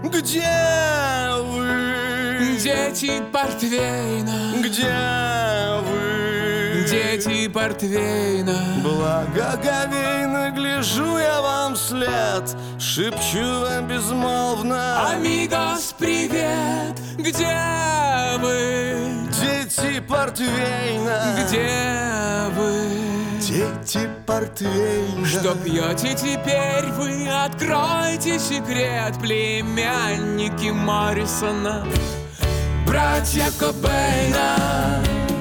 Где вы? Дети портвейна. Где вы? Дети портвейна. Благоговейно гляжу я вам вслед, шепчу вам безмолвно: Амигос, привет! Где вы? дети портвейна. Где вы? Дети портвейна. Что пьете теперь вы? Откройте секрет, племянники Моррисона, братья Кобейна.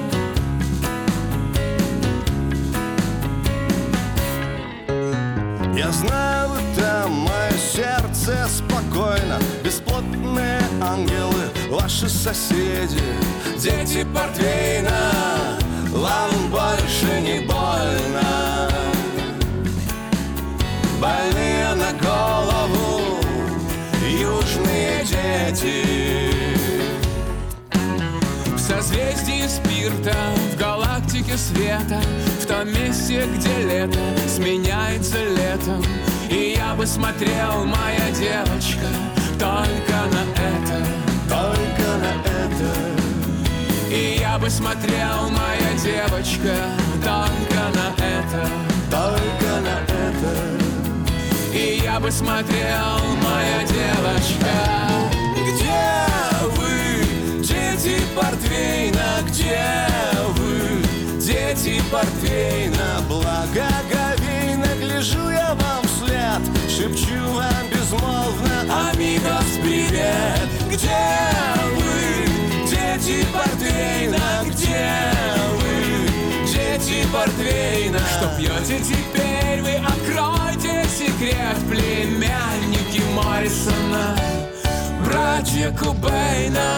Я знаю, там мое сердце спокойно. Бесплотные ангелы, ваши соседи, дети портвейна. Вам больше не больно. Больные на голову южные дети. В созвездии спирта, в галактике света, в том месте, где лето сменяется летом. И я бы смотрел, моя девочка, только на это, только на это. И я бы смотрел, моя девочка, только на это, только на это. И я бы смотрел, моя девочка. Где вы, дети портвейна? Где вы, дети портвейна? Благоговейно гляжу я вам вслед, шепчу вам безмолвно: Амигос, привет! Где вы, дети портвейна? Где вы, дети портвейна? Что пьете теперь вы? Откройте секрет, племянники Моррисона, братья Кобейна.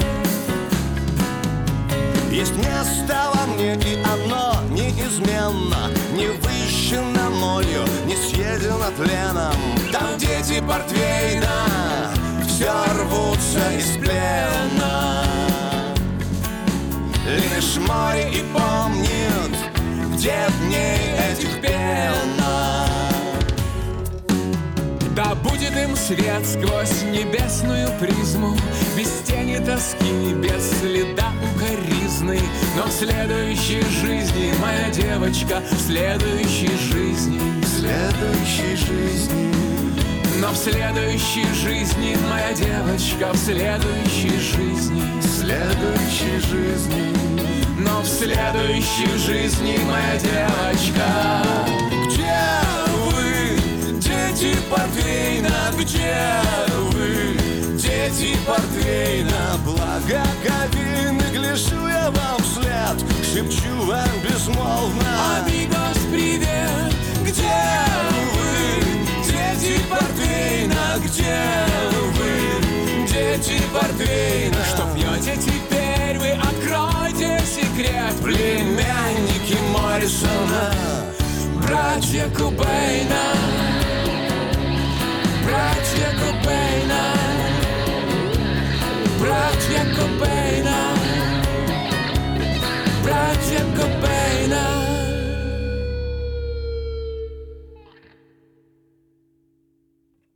Есть место во мне, и оно неизменно, не высчено молью, не съедено тленом. Там дети портвейна все рвутся из плена. Лишь море и помнит, где дней этих пена. Да будет им свет сквозь небесную призму, без тени тоски, без следа укоризны. Но в следующей жизни, моя девочка, в следующей жизни, В следующей жизни, но в следующей жизни, моя девочка, в следующей жизни, в следующей жизни. но в следующей жизни, моя девочка. Где вы, дети портвейна? Где вы, дети портвейна? Благоговейно гляжу я вам вслед, шепчу вам безмолвно: Амигос, привет! Где вы, дети портвейна? Где вы, дети портвейна? Что пьете теперь вы? Откройте секрет, племянники Моррисона, братья Кобейна, братья Кобейна, братья Кобейна, братья Кобейна.